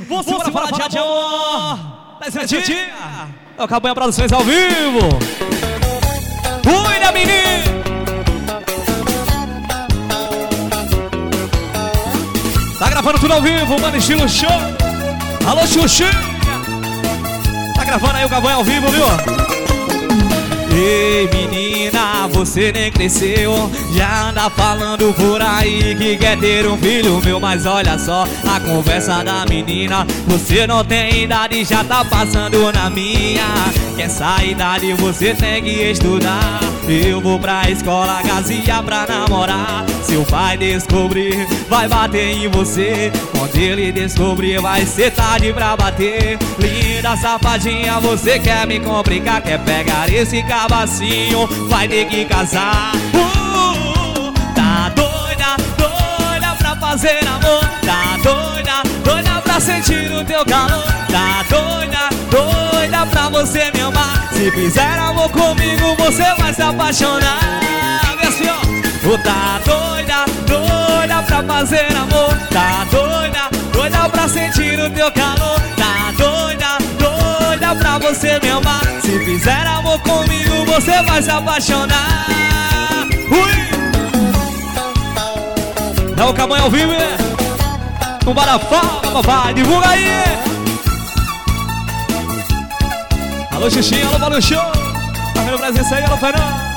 Você vai falar de amor. É o Cabanha Produções ao vivo. Cuida, menino. Tá gravando tudo ao vivo, mano, estilo show. Alô, Xuxinha. Tá gravando aí o Cabanha ao vivo, viu? Ei, menina, você nem cresceu. Já anda falando por aí que quer ter um filho meu. Mas olha só a conversa da menina. Você não tem idade, já tá passando na minha. Que essa idade você tem que estudar. Eu vou pra escola, casinha pra namorar. Se o pai descobrir, vai bater em você. Quando ele descobrir, vai ser tarde pra bater. Linda safadinha, você quer me complicar. Quer pegar esse cabacinho, vai ter que casar. Tá doida, doida pra fazer amor. Tá doida, doida pra sentir o teu calor. Tá doida, doida pra você me amar. Se fizer amor comigo, você vai se apaixonar. Vê assim, ó. Tá doida, doida pra fazer amor. Tá doida, doida pra sentir o teu calor. Tá doida, doida pra você me amar. Se fizer amor comigo, você vai se apaixonar. Ui! É o Cabanha ao vivo, né? Um barafá, papai, divulga aí! Alô, Xuxinha, alô, Paulo Show. Tá vendo presença aí, alô, Fernando.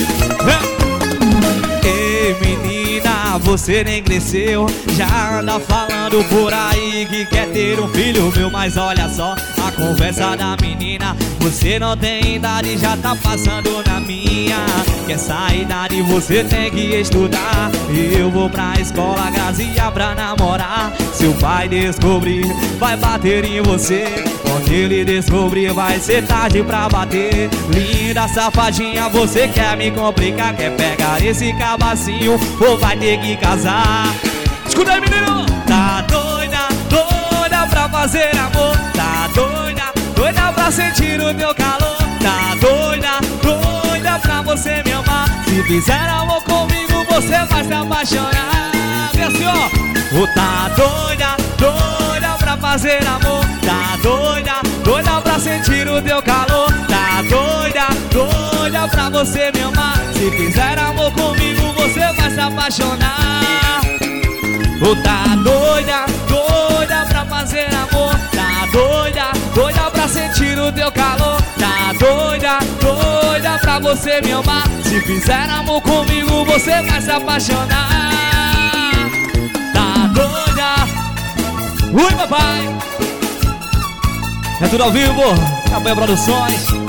Ei, menina, você nem cresceu. Já anda falando por aí que quer ter um filho meu. Mas olha só a conversa da menina. Você não tem idade, já tá passando na minha. Que essa idade você tem que estudar. Eu vou pra escola, casinha pra namorar. Se o pai descobrir, vai bater em você. Quando ele descobrir, vai ser tarde pra bater. Linda safadinha, você quer me complicar. Quer pegar esse cabacinho ou vai ter que casar. Escuta aí, menino. Tá doida, doida pra fazer amor. Tá doida, doida pra sentir o teu calor. Tá doida, doida pra você me amar. Se fizer amor comigo, você vai se apaixonar. Vê assim, ó. Tá doida, doida pra fazer amor. Tá doida, doida pra sentir o teu calor. Tá doida, doida pra você me amar. Se fizer amor comigo, você vai se apaixonar. Tá doida, doida pra fazer amor. Tá doida, doida pra sentir o teu calor. Tá doida, doida pra você me amar. Se fizer amor comigo, você vai se apaixonar. Tá doida. Ui, papai. É tudo ao vivo, Cabanha Produções.